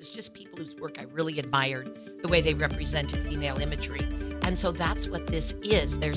was just people whose work I really admired, the way they represented female imagery. And so that's what this is. There's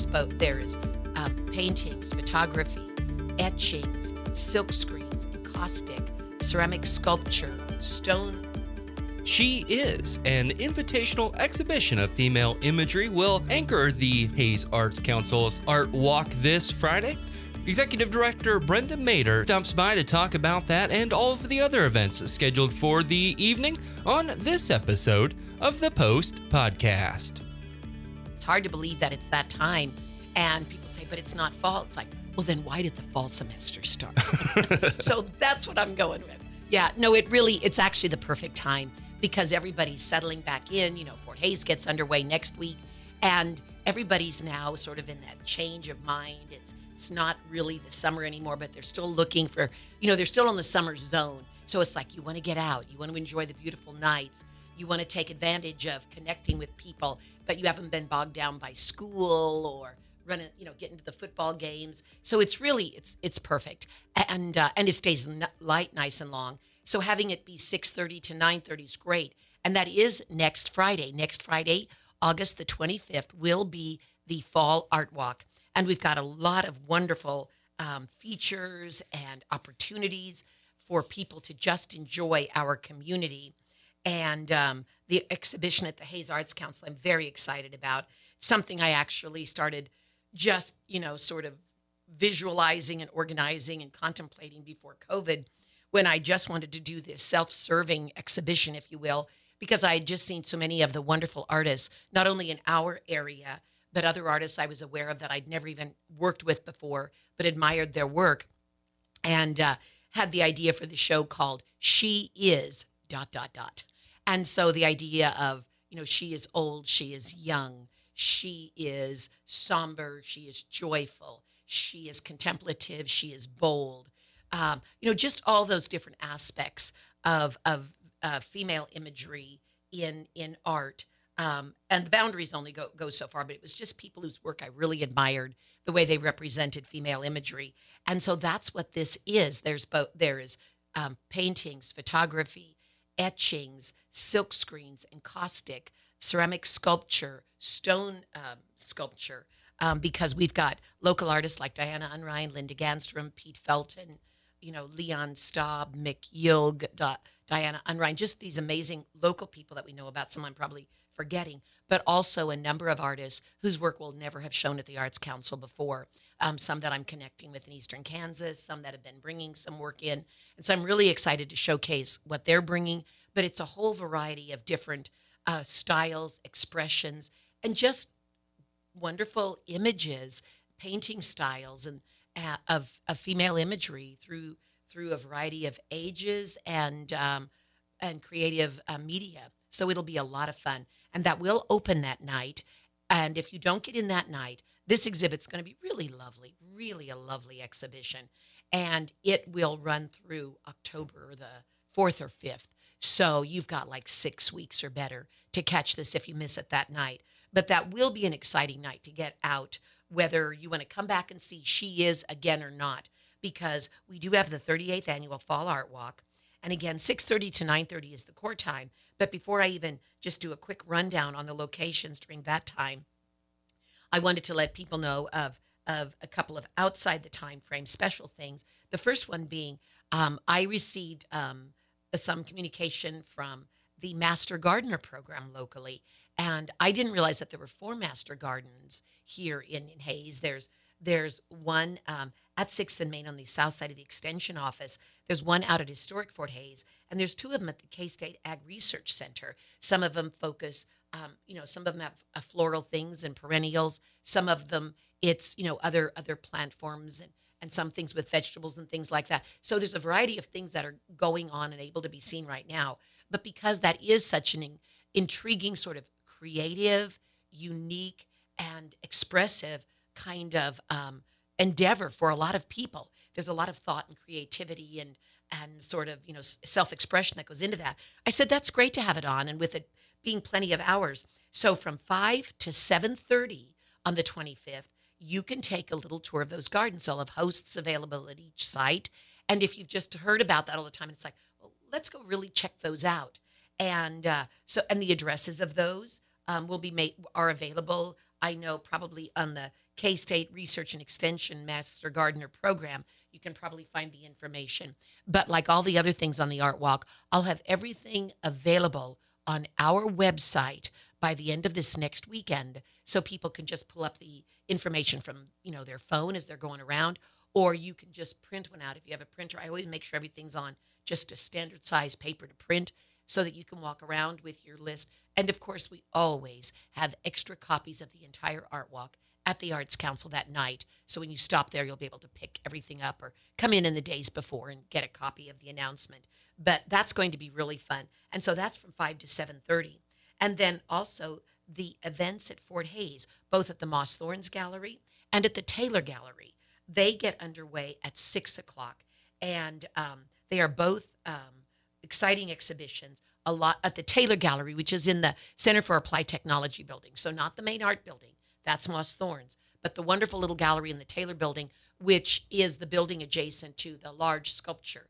paintings, photography, etchings, silk screens, encaustic, ceramic sculpture, stone. She Is, an invitational exhibition of female imagery, will anchor the Hays Arts Council's Art Walk this Friday. Executive Director Brenda Mader stops by to talk about that and all of the other events scheduled for the evening on this episode of the Post Podcast. It's hard to believe that it's that time, and people say, but it's not fall. It's like, well, then why did the fall semester start? So that's what I'm going with. Yeah, no, it's actually the perfect time because everybody's settling back in. Fort Hays gets underway next week, and everybody's now sort of in that change of mind. It's not really the summer anymore, but they're still looking for, they're still in the summer zone. So it's like you want to get out, you want to enjoy the beautiful nights, you want to take advantage of connecting with people, but you haven't been bogged down by school or running, getting to the football games. So it's really, it's perfect. And it stays light, nice and long. So having it be 6:30 to 9:30 is great. And that is next Friday. Next Friday, August the 25th, will be the Fall Art Walk. And we've got a lot of wonderful features and opportunities for people to just enjoy our community. And the exhibition at the Hays Arts Council, I'm very excited about. It's something I actually started just, sort of visualizing and organizing and contemplating before COVID, when I just wanted to do this self-serving exhibition, if you will, because I had just seen so many of the wonderful artists, not only in our area, but other artists I was aware of that I'd never even worked with before, but admired their work, and had the idea for the show called She Is ... And so the idea of, she is old, she is young, she is somber, she is joyful, she is contemplative, she is bold. Just all those different aspects of female imagery in art. And the boundaries only go so far, but it was just people whose work I really admired, the way they represented female imagery. And so that's what this is. There is paintings, photography, etchings, silk screens, encaustic, ceramic sculpture, stone sculpture, because we've got local artists like Diana Unrein, Linda Ganstrom, Pete Felton, Leon Staub, Mick Yilg, Diana Unrein, just these amazing local people that we know about. Some I'm probably forgetting, but also a number of artists whose work will never have shown at the Arts Council before. Some that I'm connecting with in Eastern Kansas, some that have been bringing some work in. And so I'm really excited to showcase what they're bringing, but it's a whole variety of different styles, expressions, and just wonderful images, painting styles, and of female imagery through a variety of ages and creative media. So it'll be a lot of fun, and that will open that night. And if you don't get in that night, this exhibit's going to be really lovely, really a lovely exhibition, and it will run through October the 4th or 5th. So you've got like 6 weeks or better to catch this if you miss it that night. But that will be an exciting night to get out, whether you want to come back and see She Is again or not, because we do have the 38th Annual Fall Art Walk. And again, 6:30 to 9:30 is the core time. But before I even just do a quick rundown on the locations during that time, I wanted to let people know of a couple of outside the time frame special things. The first one being I received some communication from the Master Gardener program locally. And I didn't realize that there were 4 Master Gardens here in Hays. There's one at 6th and Main on the south side of the Extension office. There's one out at historic Fort Hays. And there's 2 of them at the K-State Ag Research Center. Some of them focus, some of them have floral things and perennials. Some of them, it's, other plant forms and some things with vegetables and things like that. So there's a variety of things that are going on and able to be seen right now. But because that is such an intriguing sort of creative, unique, and expressive kind of endeavor for a lot of people, there's a lot of thought and creativity and sort of, self-expression that goes into that. I said, that's great to have it on, and with it being plenty of hours. So from 5 to 7:30 on the 25th, you can take a little tour of those gardens. They'll have hosts available at each site. And if you've just heard about that all the time, it's like, well, let's go really check those out. And and the addresses of those will be are available. I know probably on the K-State Research and Extension Master Gardener program, you can probably find the information. But like all the other things on the Art Walk, I'll have everything available on our website by the end of this next weekend, so people can just pull up the information from their phone as they're going around, or you can just print one out if you have a printer. I always make sure everything's on just a standard size paper to print so that you can walk around with your list. And of course, we always have extra copies of the entire Art Walk at the Arts Council that night. So when you stop there, you'll be able to pick everything up or come in the days before and get a copy of the announcement. But that's going to be really fun. And so that's from 5 to 7:30. And then also the events at Fort Hays, both at the Moss Thorns Gallery and at the Taylor Gallery. They get underway at 6 o'clock. And they are both exciting exhibitions. A lot at the Taylor Gallery, which is in the Center for Applied Technology building. So not the main art building. That's Moss Thorns. But the wonderful little gallery in the Taylor building, which is the building adjacent to the large sculpture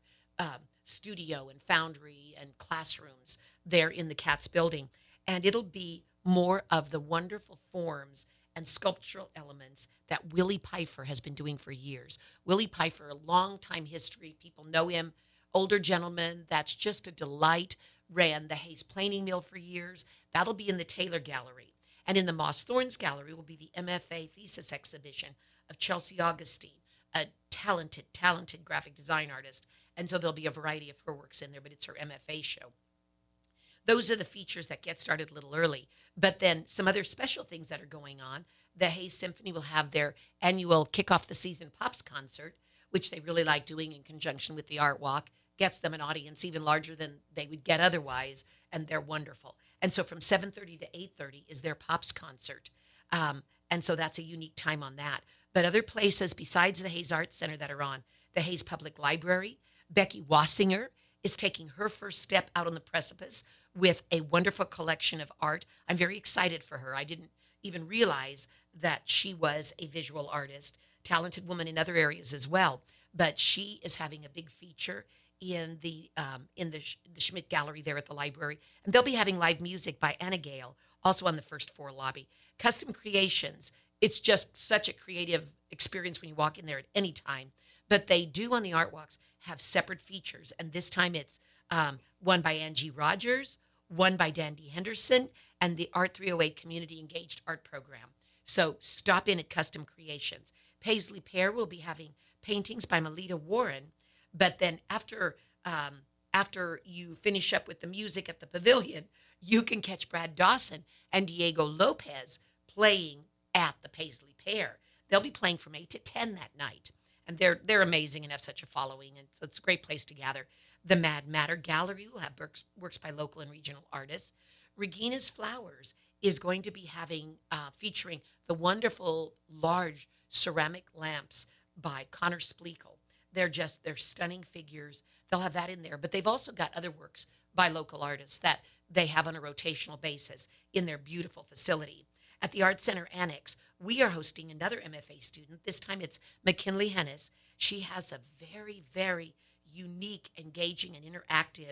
studio and foundry and classrooms there in the Katz building. And it'll be more of the wonderful forms and sculptural elements that Willie Pfeiffer has been doing for years. Willie Pfeiffer, a long time history. People know him. Older gentleman that's just a delight. Ran the Hays Planing Mill for years. That'll be in the Taylor Gallery. And in the Moss Thorns Gallery will be the MFA thesis exhibition of Chelsea Augustine, a talented graphic design artist. And so there'll be a variety of her works in there, but it's her MFA show. Those are the features that get started a little early. But then some other special things that are going on. The Hays Symphony will have their annual Kick Off the Season Pops concert, which they really like doing in conjunction with the Art Walk. Gets them an audience even larger than they would get otherwise, and they're wonderful. And so from 7:30 to 8:30 is their Pops concert. And so that's a unique time on that. But other places besides the Hays Arts Center that are on, the Hays Public Library, Becky Wassinger is taking her first step out on the precipice with a wonderful collection of art. I'm very excited for her. I didn't even realize that she was a visual artist, talented woman in other areas as well. But she is having a big feature in the Schmidt Gallery there at the library. And they'll be having live music by Anna Gale, also on the first floor lobby. Custom Creations, it's just such a creative experience when you walk in there at any time. But they do on the Art Walks have separate features. And this time it's one by Angie Rogers, one by Dandy Henderson, and the Art 308 Community Engaged Art Program. So stop in at Custom Creations. Paisley Pear will be having paintings by Melita Warren. But then after you finish up with the music at the pavilion, you can catch Brad Dawson and Diego Lopez playing at the Paisley Pear. They'll be playing from 8 to 10 that night. And they're amazing and have such a following. And so it's a great place to gather. The Mad Matter Gallery will have works by local and regional artists. Regina's Flowers is going to be having, featuring the wonderful large ceramic lamps by Connor Spleakle. They're stunning figures. They'll have that in there. But they've also got other works by local artists that they have on a rotational basis in their beautiful facility. At the Art Center Annex, we are hosting another MFA student. This time it's McKinley Hennis. She has a very, very unique, engaging, and interactive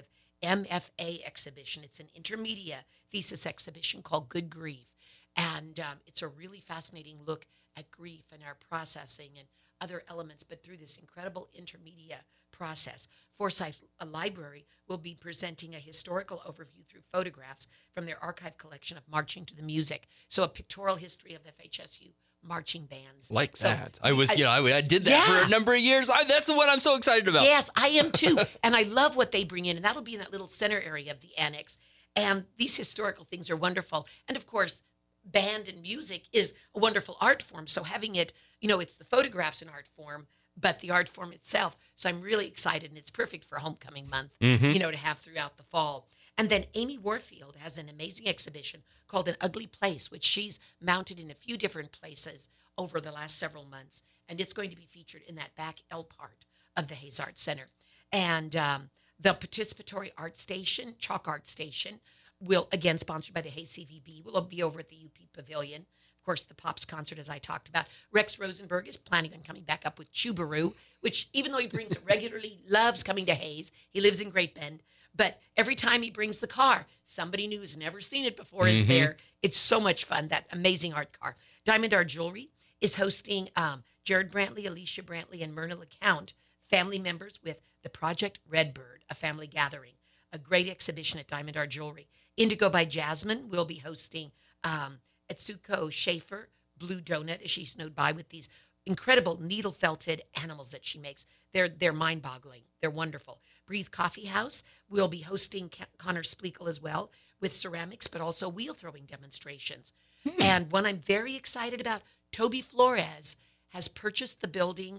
MFA exhibition. It's an intermedia thesis exhibition called Good Grief. And it's a really fascinating look at grief and our processing and other elements, but through this incredible intermedia process. Forsyth Library will be presenting a historical overview through photographs from their archive collection of Marching to the Music. So a pictorial history of FHSU marching bands. Like that. I did that for a number of years. That's the one I'm so excited about. Yes, I am too. And I love what they bring in. And that'll be in that little center area of the annex. And these historical things are wonderful. And of course, band and music is a wonderful art form. So having it, it's the photographs in art form, but the art form itself. So I'm really excited, and it's perfect for homecoming month, to have throughout the fall. And then Amy Warfield has an amazing exhibition called An Ugly Place, which she's mounted in a few different places over the last several months. And it's going to be featured in that back L part of the Hays Art Center. And the Participatory Art Station, Chalk Art Station, will, again, sponsored by the Hays CVB, will be over at the UP Pavilion. Of course, the Pops concert, as I talked about. Rex Rosenberg is planning on coming back up with Chubaroo, which, even though he brings it regularly, loves coming to Hays. He lives in Great Bend. But every time he brings the car, somebody new who's never seen it before is there. It's so much fun, that amazing art car. Diamond Art Jewelry is hosting Jared Brantley, Alicia Brantley, and Myrna LeCount, family members with the Project Redbird, a family gathering, a great exhibition at Diamond Art Jewelry. Indigo by Jasmine will be hosting Etsuko Schaefer, Blue Donut, as she snowed by with these incredible needle-felted animals that she makes. They're mind-boggling. They're wonderful. Breathe Coffee House will be hosting Connor Spleakle as well with ceramics, but also wheel-throwing demonstrations. And one I'm very excited about, Toby Flores has purchased the building.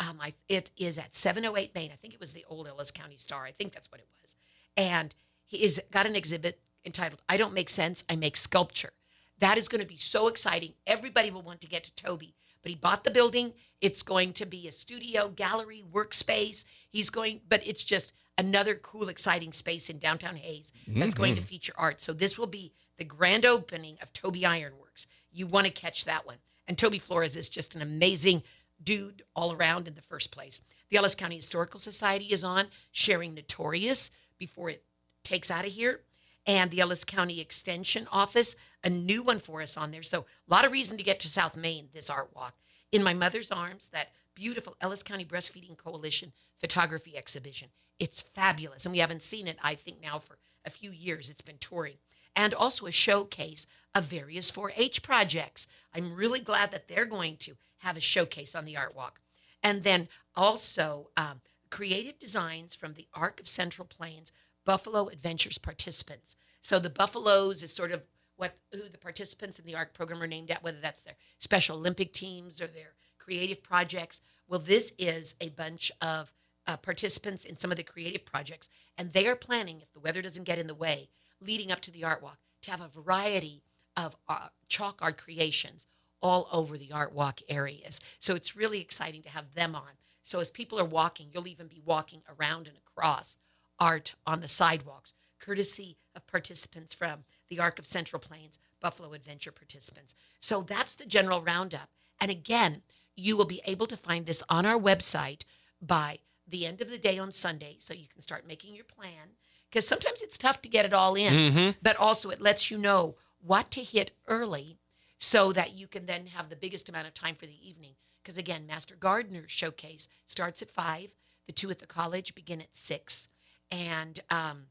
It is at 708 Main. I think it was the old Ellis County Star. I think that's what it was. And he has got an exhibit entitled, I Don't Make Sense, I Make Sculpture. That is going to be so exciting. Everybody will want to get to Toby. But he bought the building. It's going to be a studio, gallery, workspace. But it's just another cool, exciting space in downtown Hayes that's going to feature art. So this will be the grand opening of Toby Ironworks. You want to catch that one. And Toby Flores is just an amazing dude all around in the first place. The Ellis County Historical Society is on, sharing Notorious before it takes out of here. And the Ellis County Extension Office, a new one for us on there. So a lot of reason to get to South Main, this art walk. In My Mother's Arms, that beautiful Ellis County Breastfeeding Coalition photography exhibition. It's fabulous. And we haven't seen it, I think, now for a few years. It's been touring. And also a showcase of various 4-H projects. I'm really glad that they're going to have a showcase on the art walk. And then also creative designs from the Arc of Central Plains Buffalo Adventures participants. So the Buffaloes is sort of who the participants in the ARC program are named at, whether that's their Special Olympic teams or their creative projects. Well, this is a bunch of participants in some of the creative projects, and they are planning, if the weather doesn't get in the way, leading up to the art walk, to have a variety of chalk art creations all over the art walk areas. So it's really exciting to have them on. So as people are walking, you'll even be walking around and across art on the sidewalks, courtesy of participants from the Arc of Central Plains, Buffalo Adventure participants. So that's the general roundup. And again, you will be able to find this on our website by the end of the day on Sunday, so you can start making your plan, because sometimes it's tough to get it all in, but also it lets you know what to hit early so that you can then have the biggest amount of time for the evening. Because again, Master Gardener's showcase starts at 5, the 2 at the college begin at 6. And, and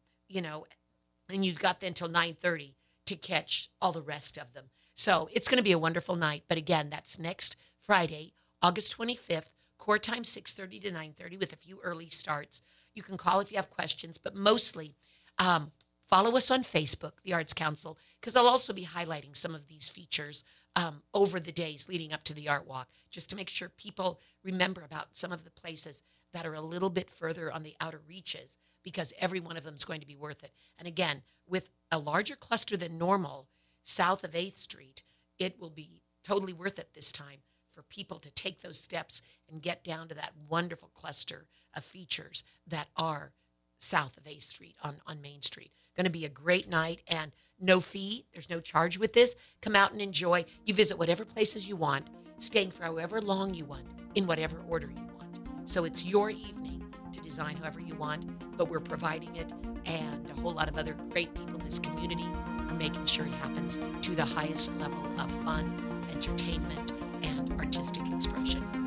you've got then until 9:30 to catch all the rest of them. So it's going to be a wonderful night. But again, that's next Friday, August 25th, core time 6:30 to 9:30 with a few early starts. You can call if you have questions, but mostly follow us on Facebook, the Arts Council, because I'll also be highlighting some of these features over the days leading up to the Art Walk, just to make sure people remember about some of the places that are a little bit further on the outer reaches, because every one of them is going to be worth it. And again, with a larger cluster than normal south of 8th Street, it will be totally worth it this time for people to take those steps and get down to that wonderful cluster of features that are south of 8th Street on Main Street. Going to be a great night, and no fee. There's no charge with this. Come out and enjoy. You visit whatever places you want, staying for however long you want, in whatever order you want. So it's your evening to design however you want, but we're providing it, and a whole lot of other great people in this community are making sure it happens to the highest level of fun, entertainment, and artistic expression.